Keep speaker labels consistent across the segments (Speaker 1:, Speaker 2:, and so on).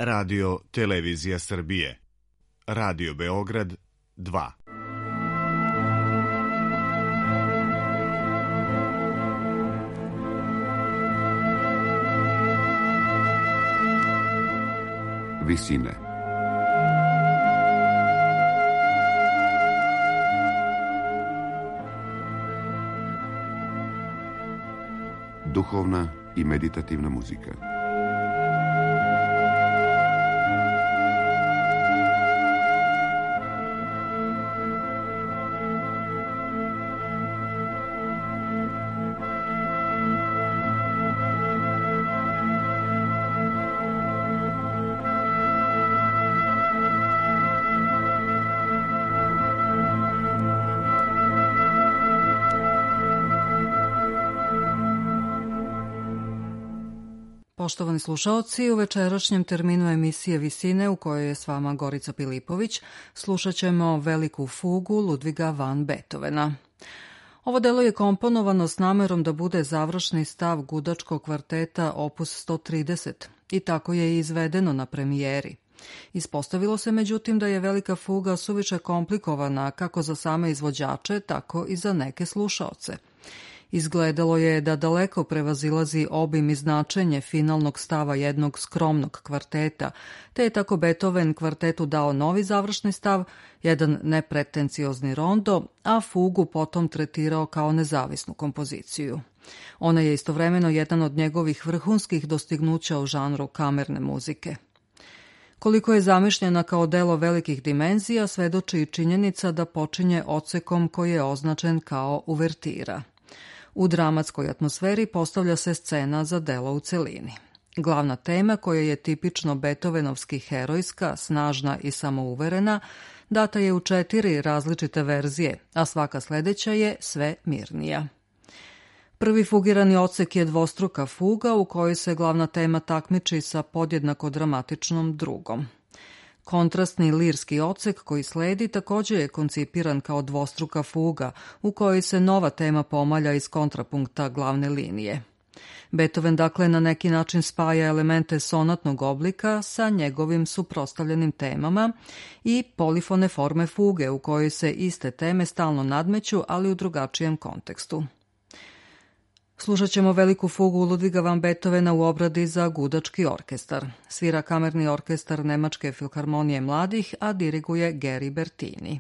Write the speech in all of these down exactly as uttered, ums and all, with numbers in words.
Speaker 1: Radio Televizija Srbije. Radio Beograd dva.
Speaker 2: Visine. Duhovna i meditativna muzika.
Speaker 3: Poštovani slušaoci, u večerašnjem terminu emisije Visine, u kojoj je s vama Gorica Pilipović, slušat ćemo Veliku fugu Ludviga van Beethovena. Ovo delo je komponovano s namerom da bude završni stav gudačkog kvarteta opus sto trideset i tako je i izvedeno na premijeri. Ispostavilo se međutim da je Velika fuga suviše komplikovana kako za same izvođače, tako i za neke slušaoce. Izgledalo je da daleko prevazilazi obim i značenje finalnog stava jednog skromnog kvarteta, te je tako Beethoven kvartetu dao novi završni stav, jedan nepretenciozni rondo, a fugu potom tretirao kao nezavisnu kompoziciju. Ona je istovremeno jedan od njegovih vrhunskih dostignuća u žanru kamerne muzike. Koliko je zamišljena kao delo velikih dimenzija, svedoči i činjenica da počinje odsekom koji je označen kao uvertira. U dramatskoj atmosferi postavlja se scena za delo u celini. Glavna tema, koja je tipično beethovenovski herojska, snažna i samouverena, data je u četiri različite verzije, a svaka sledeća je sve mirnija. Prvi fugirani odsek je dvostruka fuga u kojoj se glavna tema takmiči sa podjednako dramatičnom drugom. Kontrastni lirski odsek koji sledi također je koncipiran kao dvostruka fuga u kojoj se nova tema pomalja iz kontrapunkta glavne linije. Beethoven dakle na neki način spaja elemente sonatnog oblika sa njegovim suprotstavljenim temama i polifone forme fuge u kojoj se iste teme stalno nadmeću, ali u drugačijem kontekstu. Slušat ćemo Veliku fugu Ludviga van Beethovena u obradi za gudački orkestar. Svira kamerni orkestar Nemačke filharmonije mladih, a diriguje Geri Bertini.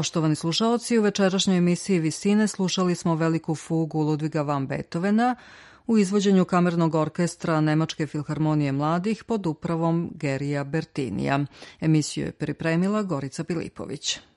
Speaker 3: Poštovani slušaoci, u večerašnjoj emisiji Visine slušali smo veliku fugu Ludviga van Beethovena u izvođenju kamernog orkestra Nemačke filharmonije mladih pod upravom Gerija Bertinija. Emisiju je pripremila Gorica Pilipović.